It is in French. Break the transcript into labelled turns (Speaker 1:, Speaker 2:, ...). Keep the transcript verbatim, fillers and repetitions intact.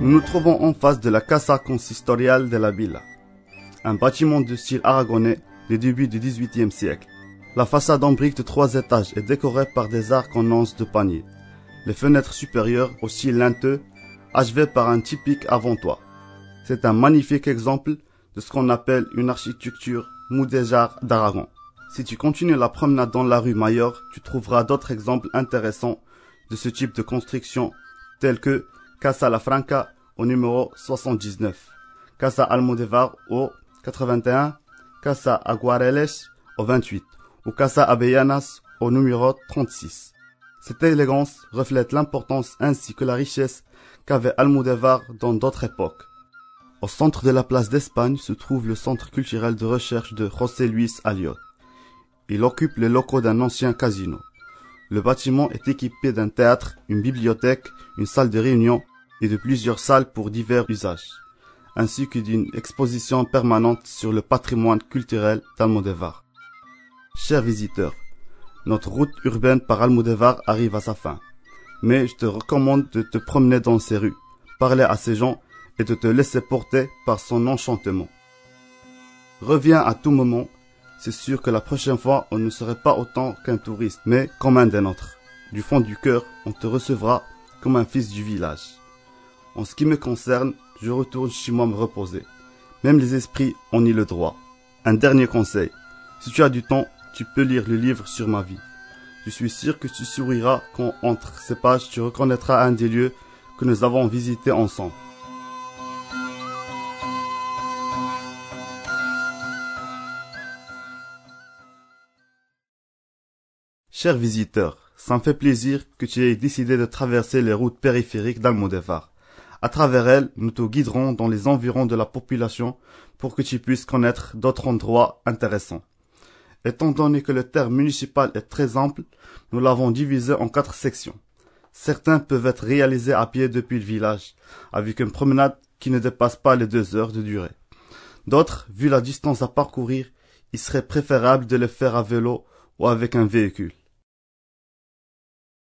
Speaker 1: Nous nous trouvons en face de la Casa Consistorial de la Villa, un bâtiment de style aragonais du début du dix-huitième siècle. La façade en briques de trois étages est décorée par des arcs en anse de panier. Les fenêtres supérieures, au style linteux, achevées par un typique avant-toit. C'est un magnifique exemple de ce qu'on appelle une architecture mudéjar d'Aragon. Si tu continues la promenade dans la rue Mayor, tu trouveras d'autres exemples intéressants de ce type de construction, tels que Casa La Franca au numéro soixante-dix-neuf, Casa Almodevar au quatre-vingt-un, Casa Aguareles au vingt-huit ou Casa Avellanas au numéro trente-six. Cette élégance reflète l'importance ainsi que la richesse qu'avait Almodovar dans d'autres époques. Au centre de la place d'Espagne se trouve le centre culturel de recherche de José Luis Aliot. Il occupe les locaux d'un ancien casino. Le bâtiment est équipé d'un théâtre, une bibliothèque, une salle de réunion et de plusieurs salles pour divers usages, ainsi que d'une exposition permanente sur le patrimoine culturel d'Almodovar. Chers visiteurs, notre route urbaine par Almodovar arrive à sa fin, mais je te recommande de te promener dans ces rues, parler à ces gens et de te laisser porter par son enchantement. Reviens à tout moment, c'est sûr que la prochaine fois on ne serait pas autant qu'un touriste, mais comme un des nôtres. Du fond du cœur, on te recevra comme un fils du village. En ce qui me concerne, je retourne chez moi me reposer. Même les esprits ont y le droit. Un dernier conseil, si tu as du temps, tu peux lire le livre sur ma vie. Je suis sûr que tu souriras quand entre ces pages tu reconnaîtras un des lieux que nous avons visités ensemble. Chers visiteurs, ça me fait plaisir que tu aies décidé de traverser les routes périphériques d'Almodovar. À travers elles, nous te guiderons dans les environs de la population pour que tu puisses connaître d'autres endroits intéressants. Étant donné que le terme municipal est très ample, nous l'avons divisé en quatre sections. Certains peuvent être réalisés à pied depuis le village, avec une promenade qui ne dépasse pas les deux heures de durée. D'autres, vu la distance à parcourir, il serait préférable de le faire à vélo ou avec un véhicule.